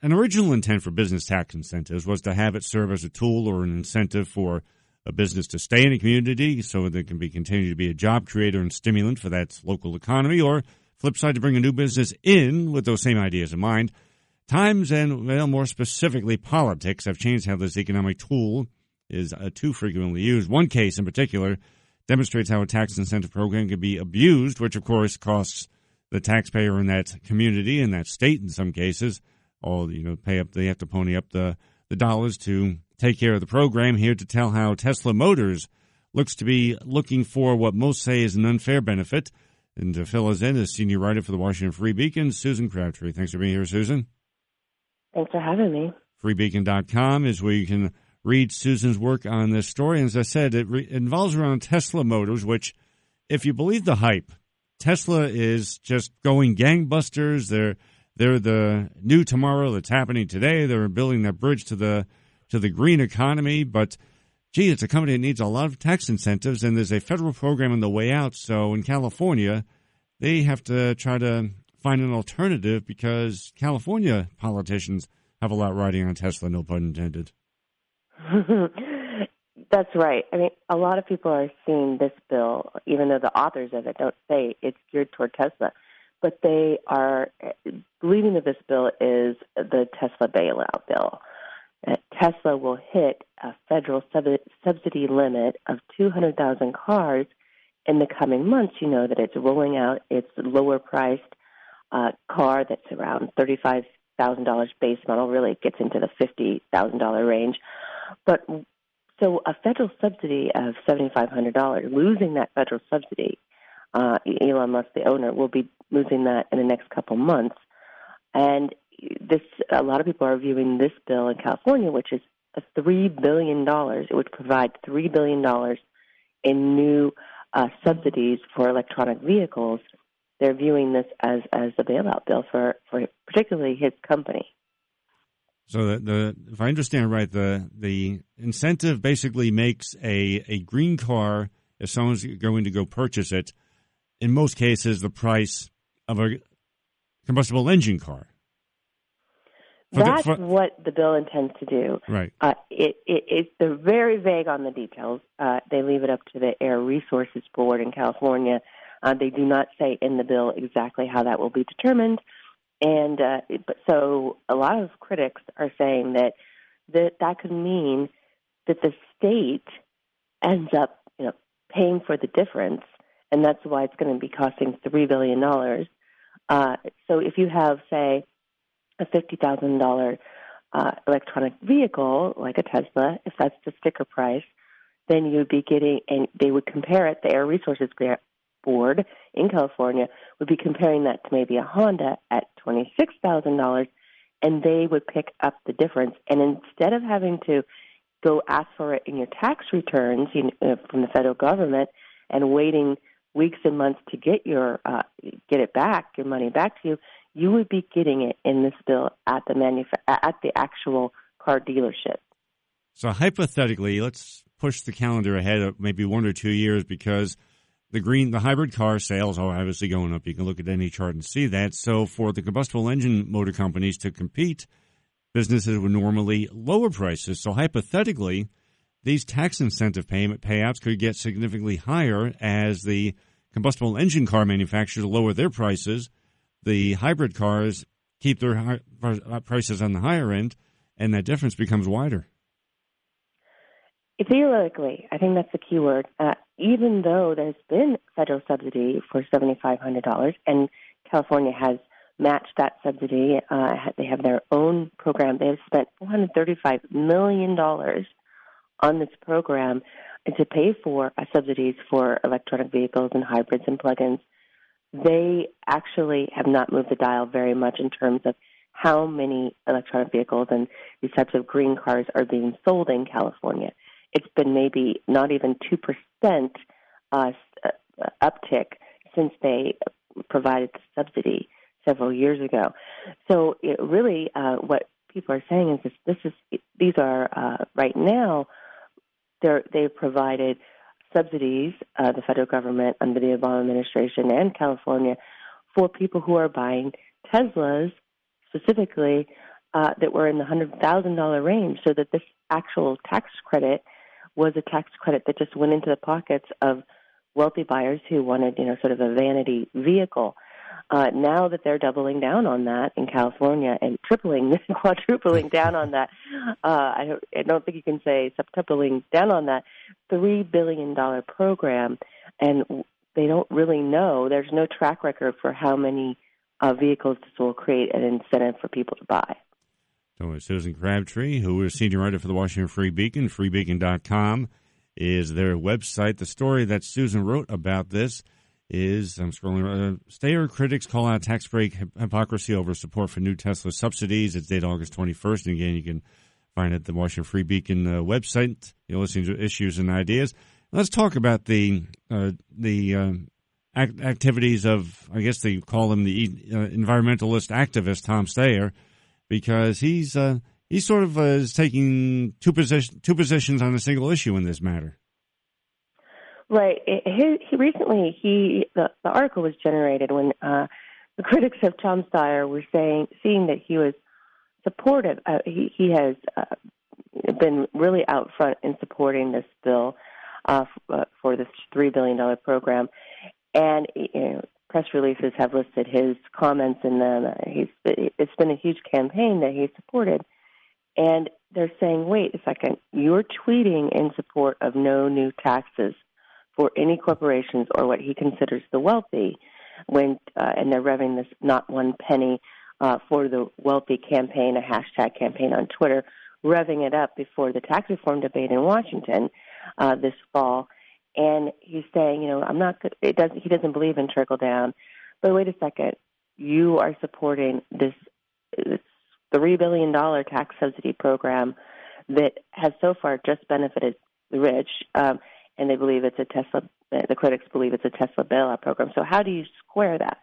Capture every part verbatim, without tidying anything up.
an original intent for business tax incentives was to have it serve as a tool or an incentive for a business to stay in a community so that it can be continue to be a job creator and stimulant for that local economy, or flip side, to bring a new business in with those same ideas in mind. Times and, well, more specifically, politics have changed how this economic tool is uh, too frequently used. One case in particular demonstrates how a tax incentive program can be abused, which, of course, costs the taxpayer in that community, in that state in some cases, all, you know, pay up, they have to pony up the, the dollars to take care of the program. Here to tell how Tesla Motors looks to be looking for what most say is an unfair benefit. And to fill us in is senior writer for the Washington Free Beacon, Susan Crabtree. Thanks for being here, Susan. Thanks for having me. free beacon dot com is where you can read Susan's work on this story. And as I said, it, re- it involves around Tesla Motors, which, if you believe the hype, Tesla is just going gangbusters. They're they're the new tomorrow that's happening today. They're building that bridge to the to the green economy. But, gee, it's a company that needs a lot of tax incentives, and there's a federal program on the way out. So in California, they have to try to find an alternative because California politicians have a lot riding on Tesla, no pun intended. That's right. I mean, a lot of people are seeing this bill, even though the authors of it don't say it's geared toward Tesla, but they are believing that this bill is the Tesla bailout bill. Uh, Tesla will hit a federal sub- subsidy limit of two hundred thousand cars in the coming months. You know that it's rolling out its lower-priced uh, car that's around thirty-five thousand dollars base model. Really, it gets into the fifty thousand dollars range. But so a federal subsidy of seven thousand five hundred dollars, losing that federal subsidy, uh, Elon Musk, the owner, will be losing that in the next couple months. And this, a lot of people are viewing this bill in California, which is a three billion dollars. It would provide three billion dollars in new uh, subsidies for electronic vehicles. They're viewing this as, as a bailout bill for, for particularly his company. So the, the if I understand right, the the incentive basically makes a, a green car, if someone's going to go purchase it, in most cases the price of a combustible engine car. For That's the, for, what the bill intends to do. Right. Uh, it, it, it, they're very vague on the details. Uh, they leave it up to the Air Resources Board in California. Uh, they do not say in the bill exactly how that will be determined. And uh, but so a lot of critics are saying that, that that could mean that the state ends up, you know, paying for the difference, and that's why it's going to be costing three billion dollars. Uh, so if you have, say, a fifty thousand dollars uh, electronic vehicle, like a Tesla, if that's the sticker price, then you'd be getting, and they would compare it, the Air Resources Board in California would be comparing that to maybe a Honda at twenty-six thousand dollars, and they would pick up the difference. And instead of having to go ask for it in your tax returns you know, from the federal government and waiting weeks and months to get your uh, get it back, your money back to you, you would be getting it in this bill at the manuf- at the actual car dealership. So hypothetically, let's push the calendar ahead of maybe one or two years because the green, the hybrid car sales are obviously going up. You can look at any chart and see that. So for the combustible engine motor companies to compete, businesses would normally lower prices. So hypothetically, these tax incentive payment payouts could get significantly higher as the combustible engine car manufacturers lower their prices. The hybrid cars keep their high, prices on the higher end, and that difference becomes wider. Theoretically, I think that's the key word. Uh, even though there's been federal subsidy for seven thousand five hundred dollars, and California has matched that subsidy, uh, they have their own program. They have spent four hundred thirty-five million dollars on this program to pay for uh, subsidies for electronic vehicles and hybrids and plug-ins. They actually have not moved the dial very much in terms of how many electronic vehicles and these types of green cars are being sold in California. It's been maybe not even two percent uh, uptick since they provided the subsidy several years ago. So it really, uh, what people are saying is this, this is these are uh, right now they're, they've provided subsidies, uh, the federal government under the Obama administration and California, for people who are buying Teslas specifically uh, that were in the one hundred thousand dollars range, so that this actual tax credit was a tax credit that just went into the pockets of wealthy buyers who wanted, you know, sort of a vanity vehicle. Uh, now that they're doubling down on that in California and tripling, quadrupling down on that, uh, I, don't, I don't think you can say septupling down on that three billion dollars program, and they don't really know. There's no track record for how many uh, vehicles this will create an incentive for people to buy. So Susan Crabtree, who is senior writer for the Washington Free Beacon, free beacon dot com is their website. The story that Susan wrote about this is, I'm scrolling, uh, Steyer critics call out tax break hypocrisy over support for new Tesla subsidies. It's dated August twenty-first. And again, you can find it at the Washington Free Beacon uh, website. You're listening to Issues and Ideas. Let's talk about the uh, the uh, act- activities of, I guess they call him the uh, environmentalist activist, Tom Steyer, because he's uh, he sort of uh, is taking two position two positions on a single issue in this matter. Right. He, he recently he the, the article was generated when uh, the critics of Tom Steyer were saying seeing that he was supportive. Uh, he he has uh, been really out front in supporting this bill uh, f- uh, for this three billion dollars program, and you know, press releases have listed his comments in them. Uh, he's it's been a huge campaign that he's supported, and they're saying, wait a second, you're tweeting in support of no new taxes for any corporations or what he considers the wealthy, when uh, and they're revving this not one penny uh, for the wealthy campaign, a hashtag campaign on Twitter, revving it up before the tax reform debate in Washington uh, this fall. And he's saying, you know, I'm not. It doesn't. He doesn't believe in trickle down. But wait a second, you are supporting this, this three billion dollars tax subsidy program that has so far just benefited the rich. Um, And they believe it's a Tesla. The critics believe it's a Tesla bailout program. So how do you square that?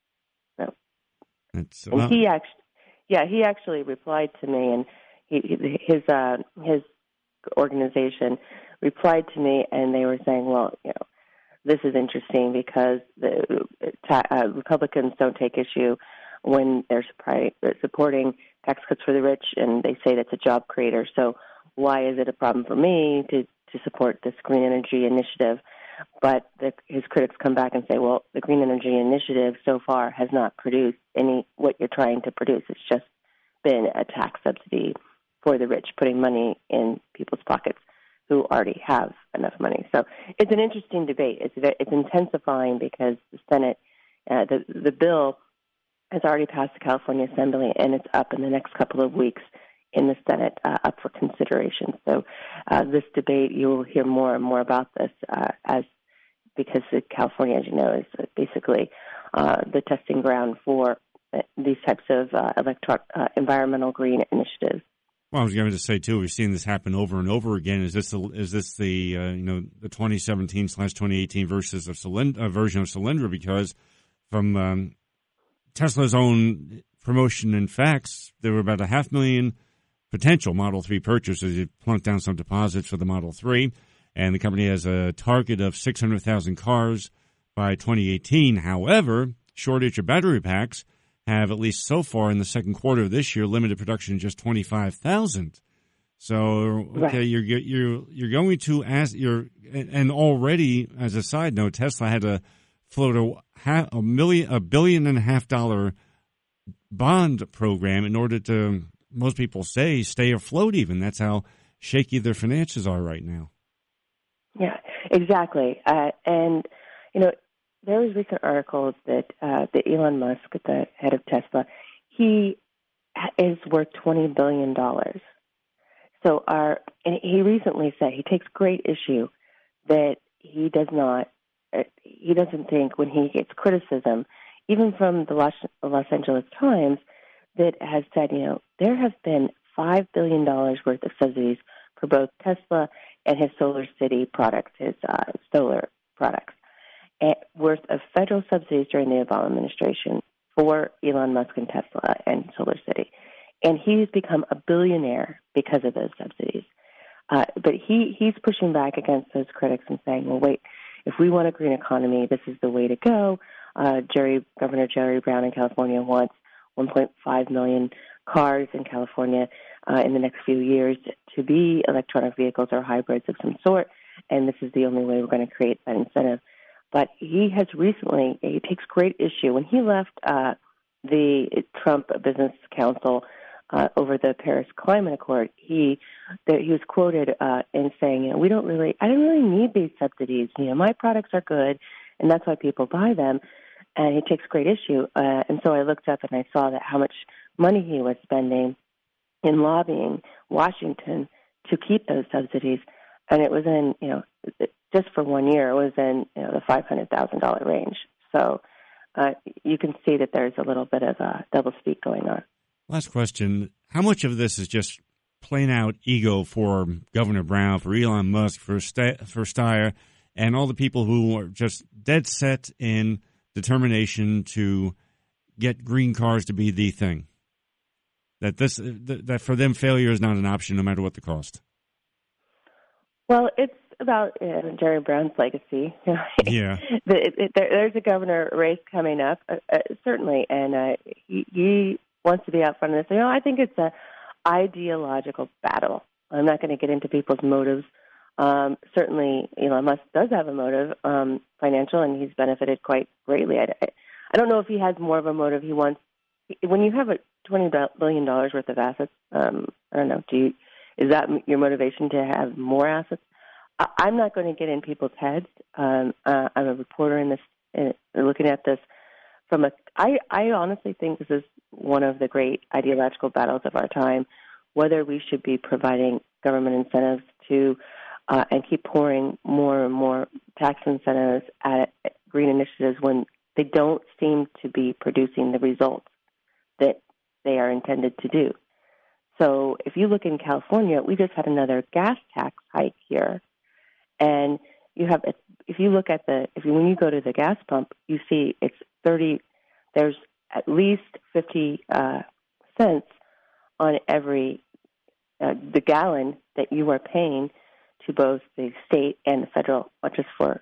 No. It's, and well, he actually, yeah, he actually replied to me, and he, his uh, his organization replied to me, and they were saying, well, you know, this is interesting because the uh, Republicans don't take issue when they're supporting tax cuts for the rich, and they say that's a job creator. So why is it a problem for me to to support this green energy initiative? But the, his critics come back and say, well, the green energy initiative so far has not produced any what you're trying to produce. It's just been a tax subsidy for the rich, putting money in people's pockets who already have enough money. So it's an interesting debate. It's it's intensifying because the Senate, uh, the the bill has already passed the California Assembly, and it's up in the next couple of weeks in the Senate uh, up for consideration. So uh, this debate, you will hear more and more about this uh, as because California, as you know, is basically uh, the testing ground for these types of uh, electro- uh, environmental green initiatives. Well, I was going to say too, we've seen this happen over and over again. Is this the, is this the uh, you know the twenty seventeen slash twenty eighteen versus of Cylind- uh, version of Solyndra? Because from um, Tesla's own promotion and facts, there were about a half million potential Model three purchasers. It plunked down some deposits for the Model three, and the company has a target of six hundred thousand cars by twenty eighteen. However, shortage of battery packs have, at least so far in the second quarter of this year, limited production to just twenty-five thousand. So, okay, right. you're you're you're going to ask you're and already, as a side note, Tesla had to float a, half, a million, a billion and a half dollar bond program in order to, most people say, stay afloat. Even that's how shaky their finances are right now. Yeah, exactly, uh, and you know. There was recent articles that uh, that Elon Musk, the head of Tesla, he is worth twenty billion dollars. So our and he recently said he takes great issue that he does not, he doesn't think when he gets criticism, even from the Los, Los Angeles Times, that has said, you know, there have been five billion dollars worth of subsidies for both Tesla and his Solar City products, his uh, solar products. Worth of federal subsidies during the Obama administration for Elon Musk and Tesla and Solar City. And he's become a billionaire because of those subsidies. Uh, but he, he's pushing back against those critics and saying, well, wait, if we want a green economy, this is the way to go. Uh, Jerry, Governor Jerry Brown in California wants one point five million cars in California uh, in the next few years to be electronic vehicles or hybrids of some sort, and this is the only way we're going to create that incentive. But he has recently, he takes great issue. When he left uh, the Trump Business Council uh, over the Paris Climate Accord, he the, he was quoted uh, in saying, you know, we don't really, I don't really need these subsidies. You know, my products are good, and that's why people buy them. And he takes great issue. Uh, and so I looked up and I saw that how much money he was spending in lobbying Washington to keep those subsidies. And it was in, you know, just for one year, it was in, you know, the five hundred thousand dollars range. So uh, you can see that there's a little bit of a double speak going on. Last question. How much of this is just plain out ego for Governor Brown, for Elon Musk, for, St- for Steyer, and all the people who are just dead set in determination to get green cars to be the thing? That this that for them failure is not an option no matter what the cost. Well, it's about uh, Jerry Brown's legacy. Yeah. the, it, it, there, there's a governor race coming up, uh, uh, certainly, and uh, he, he wants to be out front of this. You know, I think it's an ideological battle. I'm not going to get into people's motives. Um, certainly, Elon Musk does have a motive, um, financial, and he's benefited quite greatly. I, I don't know if he has more of a motive. He wants, when you have a twenty billion dollars worth of assets, um, I don't know, do you, is that your motivation to have more assets? I, I'm not going to get in people's heads. Um, uh, I'm a reporter in this, in, looking at this from a, I, I honestly think this is one of the great ideological battles of our time, whether we should be providing government incentives to Uh, and keep pouring more and more tax incentives at green initiatives when they don't seem to be producing the results that they are intended to do. So if you look in California, we just had another gas tax hike here. And you have, if you look at the, if you, when you go to the gas pump, you see it's thirty, there's at least fifty uh, cents on every, uh, the gallon that you are paying to both the state and the federal, not just for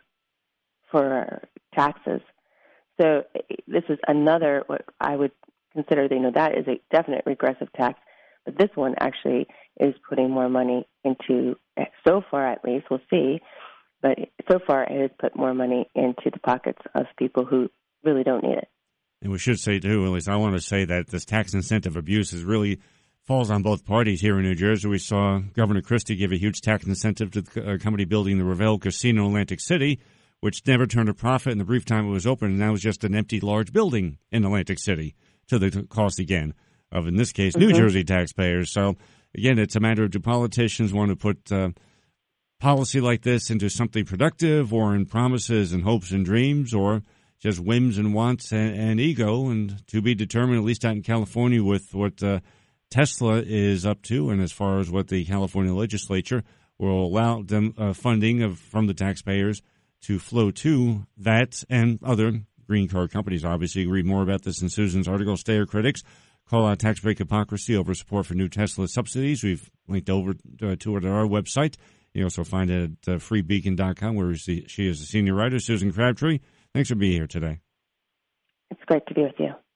for taxes. So this is another, what I would consider, you know, that is a definite regressive tax. But this one actually is putting more money into, so far at least, we'll see, but so far it has put more money into the pockets of people who really don't need it. And we should say, too, at least I want to say that this tax incentive abuse is really falls on both parties here in New Jersey. We saw Governor Christie give a huge tax incentive to the company building the Revel Casino in Atlantic City, which never turned a profit in the brief time it was open, and now is just an empty large building in Atlantic City to the cost, again, of, in this case, mm-hmm. New Jersey taxpayers. So, again, it's a matter of, do politicians want to put uh, policy like this into something productive, or in promises and hopes and dreams, or just whims and wants and, and ego, and to be determined, at least out in California, with what uh, Tesla is up to, and as far as what the California legislature will allow them uh, funding of from the taxpayers to flow to that and other green car companies. Obviously, you can read more about this in Susan's article, Steyer Critics Call Out Tax Break Hypocrisy Over Support for New Tesla Subsidies. We've linked over uh, to it at our website. You also find it at uh, free beacon dot com, where she is a senior writer. Susan Crabtree, thanks for being here today. It's great to be with you.